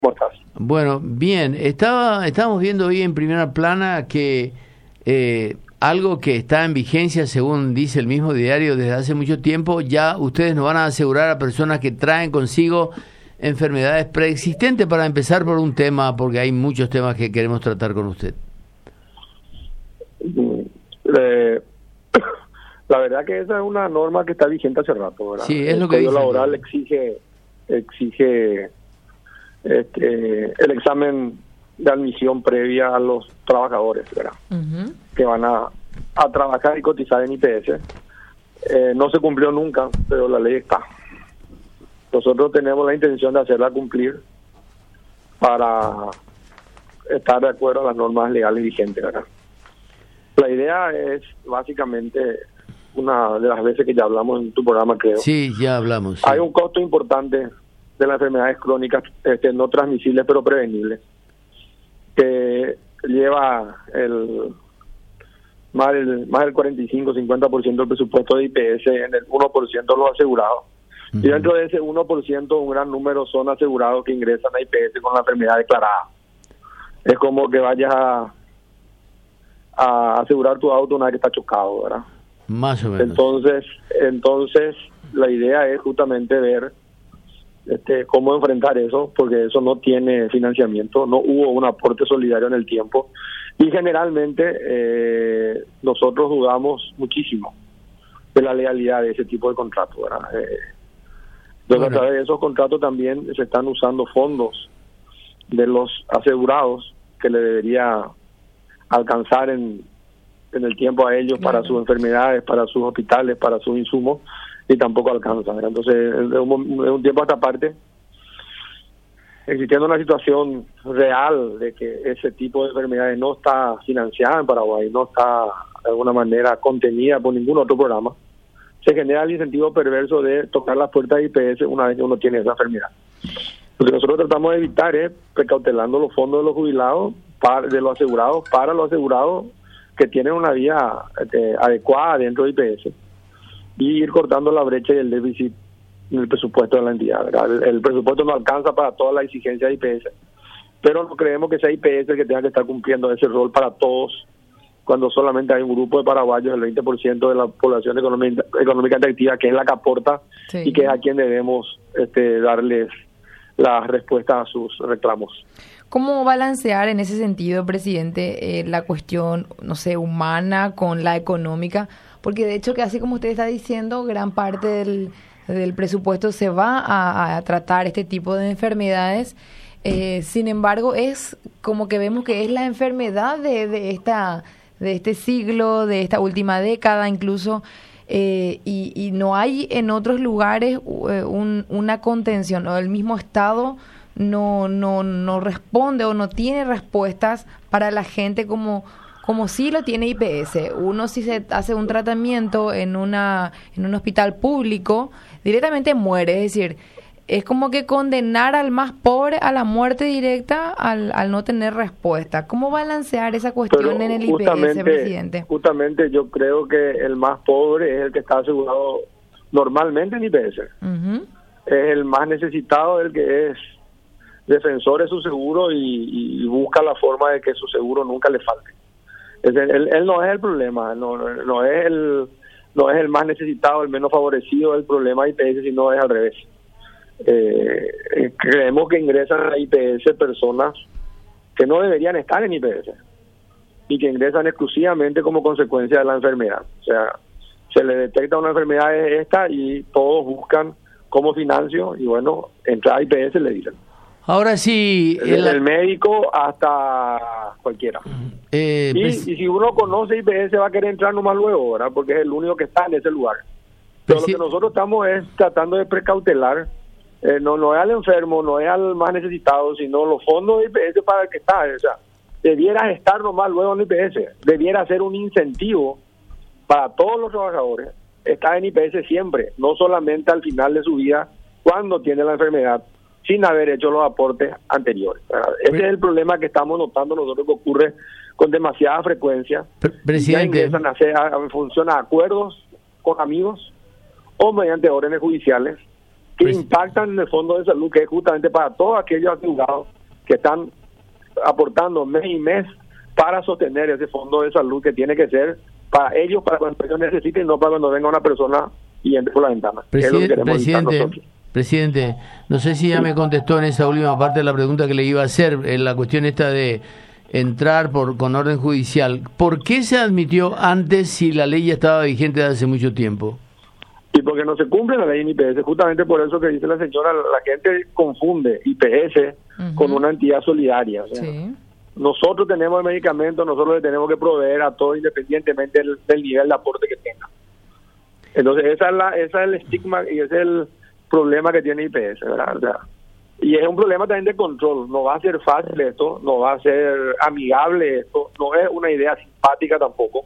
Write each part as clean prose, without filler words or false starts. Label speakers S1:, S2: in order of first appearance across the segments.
S1: ¿Cómo estás?
S2: Bueno, bien. Estábamos viendo hoy en primera plana que algo que está en vigencia, según dice el mismo diario desde hace mucho tiempo, ya ustedes nos van a asegurar a personas que traen consigo enfermedades preexistentes, para empezar por un tema, porque hay muchos temas que queremos tratar con usted.
S1: La verdad que esa es una norma que está vigente hace rato, ¿verdad?
S2: Sí, es lo que dice.
S1: El Código Laboral exige el examen de admisión previa a los trabajadores, ¿verdad? Uh-huh. Que van a trabajar y cotizar en IPS. No se cumplió nunca, pero la ley está. Nosotros tenemos la intención de hacerla cumplir para estar de acuerdo a las normas legales vigentes, ¿verdad? La idea es básicamente una de las veces que ya hablamos en tu programa, creo.
S2: Sí, ya hablamos. Sí.
S1: Hay un costo importante de las enfermedades crónicas no transmisibles pero prevenibles, que lleva más del 45-50% del presupuesto de IPS en el 1% de los asegurados. Uh-huh. Y dentro de ese 1%, un gran número son asegurados que ingresan a IPS con la enfermedad declarada. Es como que vayas a asegurar tu auto una vez que está chocado, ¿verdad?
S2: Más o menos.
S1: Entonces la idea es justamente ver cómo enfrentar eso, porque eso no tiene financiamiento, no hubo un aporte solidario en el tiempo, y generalmente nosotros dudamos muchísimo de la legalidad de ese tipo de contratos, ¿verdad? Entonces, a través de esos contratos también se están usando fondos de los asegurados que le debería alcanzar en el tiempo a ellos, claro, para sus enfermedades, para sus hospitales, para sus insumos, y tampoco alcanza, ¿verdad? Entonces, de un tiempo a esta parte, existiendo una situación real de que ese tipo de enfermedades no está financiada en Paraguay, no está de alguna manera contenida por ningún otro programa, se genera el incentivo perverso de tocar las puertas de IPS una vez que uno tiene esa enfermedad. Lo que nosotros tratamos de evitar es precautelando los fondos de los jubilados, de los asegurados, para los asegurados que tienen una vía adecuada dentro de IPS, y ir cortando la brecha y el déficit en el presupuesto de la entidad, ¿verdad? El presupuesto no alcanza para todas las exigencias de IPS, pero no creemos que sea IPS el que tenga que estar cumpliendo ese rol para todos, cuando solamente hay un grupo de paraguayos, el 20% de la población económicamente activa, que es la que aporta, sí, y que es a quien debemos darles las respuestas a sus reclamos.
S3: ¿Cómo balancear en ese sentido, presidente, la cuestión, no sé, humana con la económica? Porque de hecho que así como usted está diciendo, gran parte del presupuesto se va a tratar este tipo de enfermedades. Sin embargo, es como que vemos que es la enfermedad de este siglo, de esta última década incluso, y no hay en otros lugares una contención, o el mismo Estado no responde o no tiene respuestas para la gente como sí lo tiene IPS. Uno, si se hace un tratamiento en un hospital público, directamente muere. Es decir, es como que condenar al más pobre a la muerte directa al no tener respuesta. ¿Cómo balancear esa cuestión en el IPS, presidente?
S1: Justamente yo creo que el más pobre es el que está asegurado normalmente en IPS. Uh-huh. Es el más necesitado, el que es defensor de su seguro y busca la forma de que su seguro nunca le falte. Él no es el problema, no es el más necesitado, el menos favorecido del problema de IPS, sino es al revés. Creemos que ingresan a IPS personas que no deberían estar en IPS y que ingresan exclusivamente como consecuencia de la enfermedad. O sea, se le detecta una enfermedad esta y todos buscan cómo financio, y bueno, entra a IPS le dicen.
S2: Ahora sí,
S1: el médico hasta cualquiera. Y si uno conoce IPS va a querer entrar nomás luego, ¿verdad? Porque es el único que está en ese lugar. Pero lo que nosotros estamos es tratando de precautelar, no es al enfermo, no es al más necesitado, sino los fondos de IPS para el que está. O sea, debiera estar nomás luego en IPS. Debiera ser un incentivo para todos los trabajadores estar en IPS siempre, no solamente al final de su vida cuando tiene la enfermedad, sin haber hecho los aportes anteriores. Ese es el problema que estamos notando nosotros, que ocurre con demasiada frecuencia.
S2: Presidente,
S1: ya ingresan en función a acuerdos con amigos o mediante órdenes judiciales que impactan en el fondo de salud, que es justamente para todos aquellos asegurados que están aportando mes y mes para sostener ese fondo de salud que tiene que ser para ellos, para cuando ellos necesiten, no para cuando venga una persona y entre por la ventana.
S2: Presidente, no sé si ya me contestó en esa última parte de la pregunta que le iba a hacer, en la cuestión esta de entrar con orden judicial. ¿Por qué se admitió antes si la ley ya estaba vigente desde hace mucho tiempo?
S1: Y porque no se cumple la ley en IPS, justamente por eso que dice la señora, la gente confunde IPS con una entidad solidaria. O sea, nosotros tenemos el medicamento, nosotros le tenemos que proveer a todos independientemente del nivel de aporte que tenga. Entonces esa es el estigma y ese es el problema que tiene IPS, ¿verdad? O sea, y es un problema también de control. No va a ser fácil esto, no va a ser amigable esto, no es una idea simpática tampoco.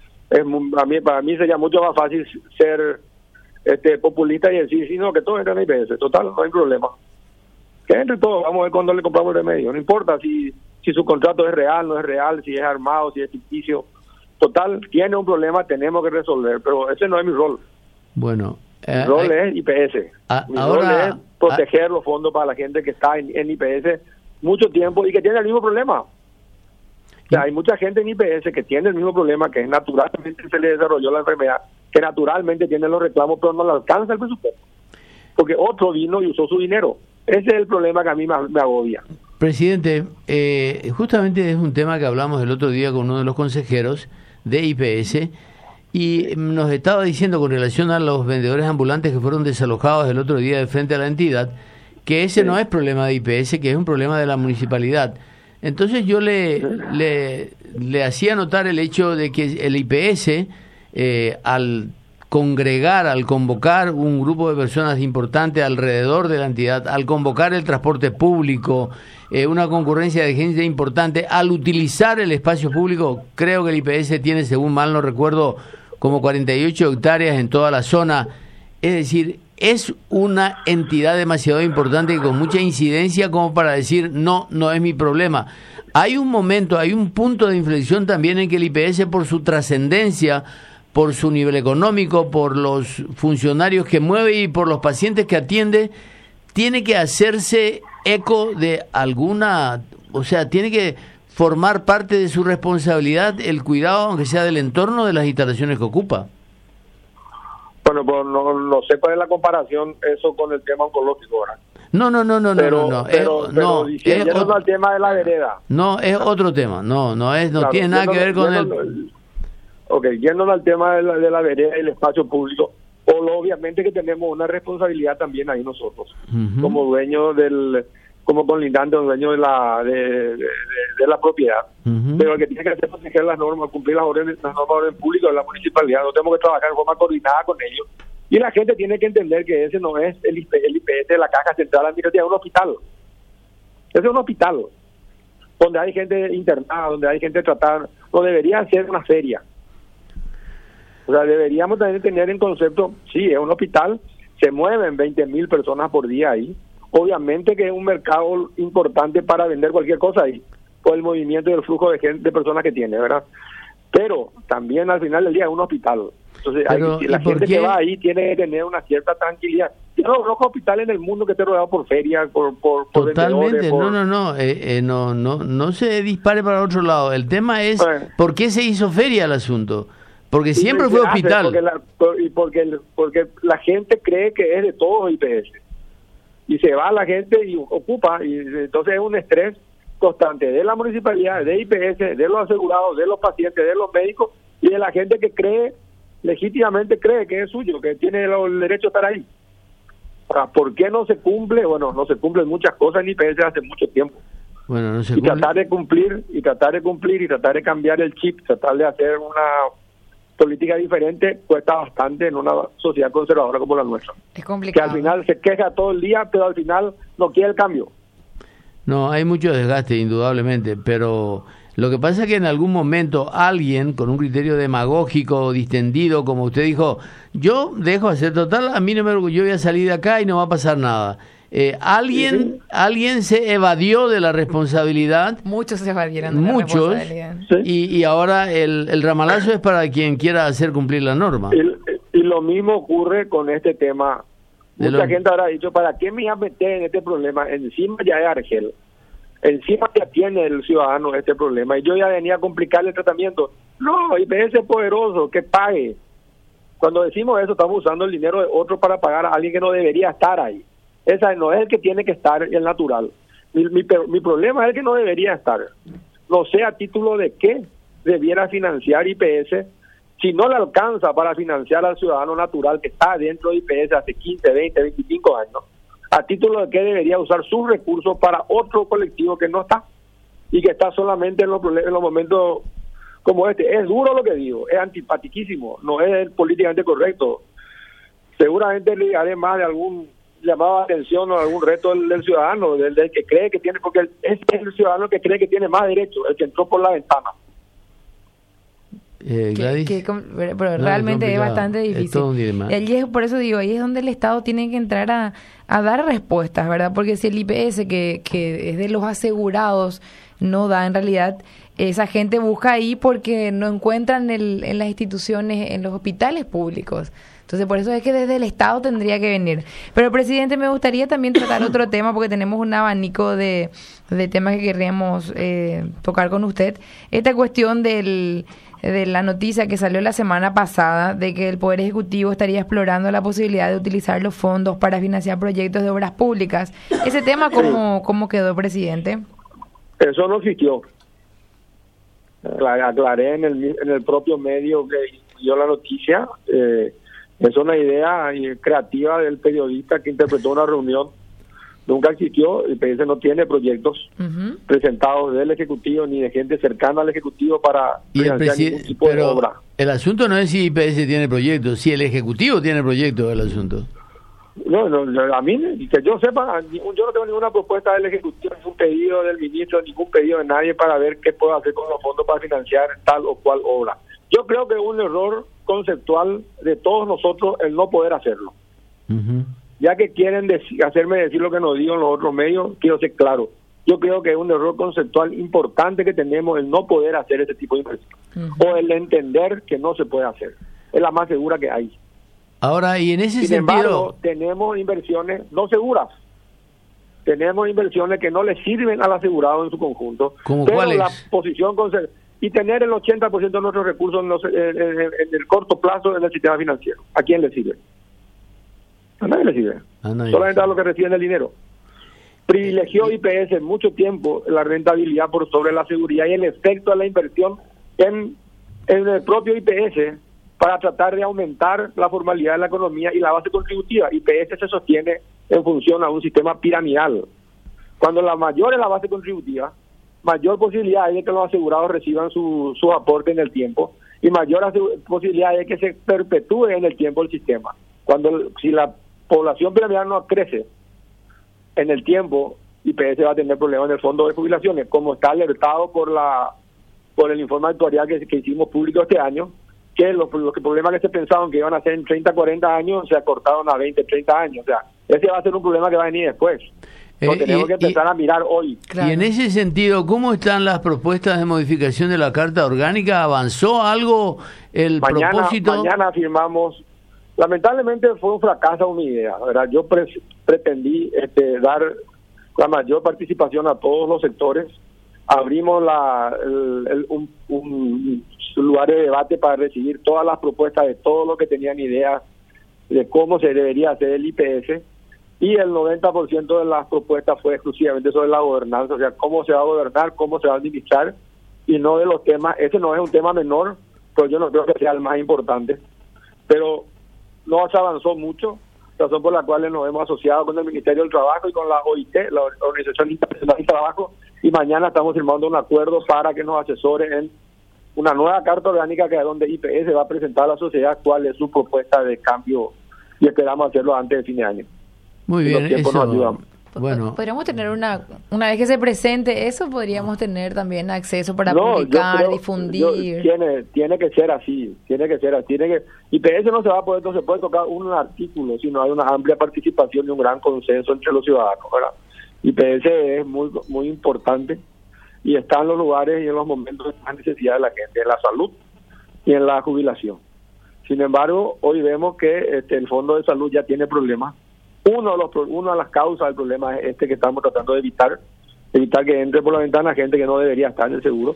S1: Para mí sería mucho más fácil ser populista y decir, sí, no, que todos entran en IPS, total, no hay problema. Que entre todos, vamos a ver cuándo le compramos el remedio. No importa si su contrato es real, no es real, si es armado, si es ficticio. Total, tiene un problema, tenemos que resolver, pero ese no es mi rol.
S2: Bueno,
S1: mi rol es IPS. Mi rol es proteger los fondos para la gente que está en IPS mucho tiempo y que tiene el mismo problema. O sea, hay mucha gente en IPS que tiene el mismo problema, que naturalmente se le desarrolló la enfermedad, que naturalmente tiene los reclamos, pero no le alcanza el presupuesto. Porque otro vino y usó su dinero. Ese es el problema que a mí me agobia.
S2: Presidente, justamente es un tema que hablamos el otro día con uno de los consejeros de IPS y nos estaba diciendo con relación a los vendedores ambulantes que fueron desalojados el otro día de frente a la entidad, que ese no es problema de IPS, que es un problema de la municipalidad. Entonces yo le hacía notar el hecho de que el IPS, al convocar un grupo de personas importantes alrededor de la entidad, al convocar el transporte público, una concurrencia de gente importante, al utilizar el espacio público, creo que el IPS tiene, según mal no recuerdo, como 48 hectáreas en toda la zona. Es decir, es una entidad demasiado importante y con mucha incidencia como para decir, no es mi problema. Hay un momento, hay un punto de inflexión también en que el IPS, por su trascendencia, por su nivel económico, por los funcionarios que mueve y por los pacientes que atiende, tiene que hacerse eco de alguna, o sea, tiene que formar parte de su responsabilidad el cuidado, aunque sea del entorno de las instalaciones que ocupa.
S1: Bueno, pues no sé cuál es la comparación eso con el tema oncológico, ¿verdad?
S2: No.
S1: Pero yendo al tema de la vereda.
S2: No, es otro tema. No claro, tiene nada que ver con el...
S1: Ok, yéndonos al tema de la vereda y el espacio público, obviamente que tenemos una responsabilidad también ahí nosotros, como dueños como colindante, dueño de la propiedad. Pero el que tiene que hacer es proteger las normas, cumplir las normas de orden público de la municipalidad. No tenemos que trabajar de forma coordinada con ellos. Y la gente tiene que entender que ese no es el IPS de la Caja Central Administrativa, es un hospital. Ese es un hospital donde hay gente internada, donde hay gente tratada. No debería ser una feria. O sea, deberíamos también tener en concepto, sí, es un hospital, se mueven 20,000 personas por día ahí. Obviamente que es un mercado importante para vender cualquier cosa ahí, por el movimiento y el flujo de personas que tiene, ¿verdad? Pero también al final del día es un hospital. Entonces, la gente que va ahí tiene que tener una cierta tranquilidad. Yo no conozco hospitales en el mundo que esté rodeado por ferias, por
S2: totalmente, no se dispare para otro lado. El tema es, ¿por qué se hizo feria el asunto? Porque siempre fue hospital.
S1: Porque la gente cree que es de todos IPS. Y se va la gente y ocupa, y entonces es un estrés constante de la municipalidad, de IPS, de los asegurados, de los pacientes, de los médicos y de la gente que legítimamente cree que es suyo, que tiene el derecho a estar ahí. ¿Por qué no se cumple? Bueno, no se cumplen muchas cosas en IPS hace mucho tiempo.
S2: Bueno, no se cumple.
S1: Tratar de cumplir y tratar de cambiar el chip, tratar de hacer una política diferente cuesta bastante en una sociedad conservadora como la nuestra.
S3: Es complicado.
S1: Que al final se queja todo el día, pero al final no quiere el cambio.
S2: No, hay mucho desgaste, indudablemente, pero lo que pasa es que en algún momento alguien con un criterio demagógico, distendido, como usted dijo, yo dejo de hacer total, a mí no me, yo voy a salir de acá y no va a pasar nada. Alguien se evadió de la responsabilidad.
S3: Muchos se evadieron de la responsabilidad.
S2: Y ahora el ramalazo es para quien quiera hacer cumplir la norma.
S1: Y lo mismo ocurre con este tema Mucha gente habrá dicho, ¿para qué me iba a meter en este problema? Encima ya es Argel. Encima ya tiene el ciudadano este problema. Y yo ya venía a complicarle el tratamiento. No, IPS es poderoso, que pague. Cuando decimos eso, estamos usando el dinero de otro para pagar a alguien que no debería estar ahí. Esa no es el que tiene que estar, el natural. Mi problema es el que no debería estar. No sé a título de qué debiera financiar IPS si no le alcanza para financiar al ciudadano natural que está dentro de IPS hace 15, 20, 25 años. A título de qué debería usar sus recursos para otro colectivo que no está y que está solamente en los momentos como este. Es duro lo que digo, es antipatiquísimo, no es políticamente correcto. Seguramente le haré más de algún llamado de atención o algún reto del ciudadano, del que cree que tiene, porque es el ciudadano que cree que tiene más derecho, el que entró por la ventana.
S2: Gladys,
S3: pero realmente es bastante difícil. Por eso digo, ahí es donde el Estado tiene que entrar a dar respuestas, ¿verdad? Porque si el IPS, que es de los asegurados, no da, en realidad esa gente busca ahí porque no encuentran en las instituciones, en los hospitales públicos. Entonces, por eso es que desde el Estado tendría que venir. Pero, presidente, me gustaría también tratar otro tema, porque tenemos un abanico de temas que querríamos tocar con usted. Esta cuestión de la noticia que salió la semana pasada de que el Poder Ejecutivo estaría explorando la posibilidad de utilizar los fondos para financiar proyectos de obras públicas. ¿Ese tema cómo quedó, presidente?
S1: Eso no existió. Aclaré en el propio medio que dio la noticia. Es una idea creativa del periodista que interpretó una reunión. Nunca existió. El IPS no tiene proyectos presentados del Ejecutivo ni de gente cercana al Ejecutivo para financiar ningún tipo de obra.
S2: El asunto no es si IPS tiene proyectos, si el Ejecutivo tiene proyectos, el asunto.
S1: No, a mí, que yo sepa, yo no tengo ninguna propuesta del Ejecutivo, ningún pedido del ministro, ningún pedido de nadie para ver qué puedo hacer con los fondos para financiar tal o cual obra. Yo creo que es un error conceptual de todos nosotros el no poder hacerlo. Ya que quieren hacerme decir lo que nos digo en los otros medios, quiero ser claro. Yo creo que es un error conceptual importante que tenemos el no poder hacer ese tipo de inversión. O el entender que no se puede hacer. Es la más segura que hay.
S2: Ahora, y en ese
S1: Sin
S2: sentido...
S1: embargo, tenemos inversiones no seguras. Tenemos inversiones que no le sirven al asegurado en su conjunto.
S2: ¿Cómo
S1: pero
S2: cuáles?
S1: La posición y tener el 80% de nuestros recursos en el corto plazo en el sistema financiero. ¿A quién le sirve? A nadie le sirve. Solamente a los que reciben el dinero. Privilegió IPS mucho tiempo la rentabilidad por sobre la seguridad y el efecto de la inversión en el propio IPS para tratar de aumentar la formalidad de la economía y la base contributiva. IPS se sostiene en función a un sistema piramidal. Cuando la mayor es la base contributiva, mayor posibilidad hay de que los asegurados reciban su aporte en el tiempo y mayor posibilidad hay de que se perpetúe en el tiempo el sistema. Si la población piramidal no crece en el tiempo, IPS va a tener problemas en el fondo de jubilaciones, como está alertado por el informe actuarial que hicimos público este año, que los problemas que se pensaban que iban a ser en 30, 40 años se acortaron a 20, 30 años. O sea, ese va a ser un problema que va a venir después. Tenemos que empezar a mirar hoy.
S2: Claro. Y en ese sentido, ¿cómo están las propuestas de modificación de la Carta Orgánica? ¿Avanzó algo el propósito?
S1: Mañana firmamos. Lamentablemente fue un fracaso mi idea, ¿verdad? Yo pretendí dar la mayor participación a todos los sectores. Abrimos un lugar de debate para recibir todas las propuestas de todos los que tenían ideas de cómo se debería hacer el IPS, y el 90% de las propuestas fue exclusivamente sobre la gobernanza, o sea, cómo se va a gobernar, cómo se va a administrar, y no de los temas. Ese no es un tema menor, pero yo no creo que sea el más importante, pero no se avanzó mucho, razón por la cual nos hemos asociado con el Ministerio del Trabajo y con la OIT, la Organización Internacional del Trabajo, y mañana estamos firmando un acuerdo para que nos asesore en una nueva carta orgánica que es donde IPS va a presentar a la sociedad cuál es su propuesta de cambio, y esperamos hacerlo antes de fin de año.
S2: Muy bien, eso,
S3: bueno. Podríamos tener una vez que se presente eso, podríamos tener también acceso para publicar, difundir.
S1: Tiene que ser así, IPS no se puede tocar un artículo si no hay una amplia participación y un gran consenso entre los ciudadanos, ¿verdad? IPS es muy muy importante y está en los lugares y en los momentos de más necesidad de la gente, en la salud y en la jubilación. Sin embargo, hoy vemos que el Fondo de Salud ya tiene problemas una de las causas del problema es que estamos tratando de evitar que entre por la ventana gente que no debería estar en el seguro.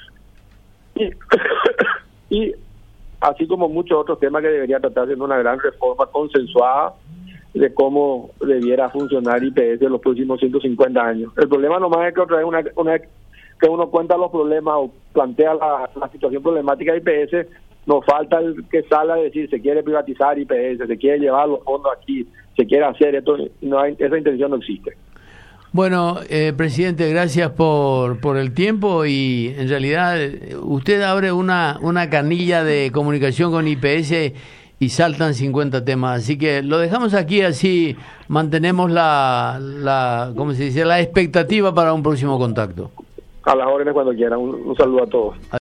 S1: Y así como muchos otros temas que debería tratarse en una gran reforma consensuada de cómo debiera funcionar IPS en los próximos 150 años. El problema nomás es que otra vez una vez que uno cuenta los problemas o plantea la situación problemática de IPS, nos falta el que salga a decir se quiere privatizar IPS, se quiere llevar los fondos aquí, se quiere hacer esto, esa intención no existe.
S2: Bueno, presidente, gracias por el tiempo y en realidad usted abre una canilla de comunicación con IPS y saltan 50 temas, así que lo dejamos aquí, así mantenemos ¿cómo se dice?, la expectativa para un próximo contacto.
S1: A las órdenes cuando quieran. Un saludo a todos.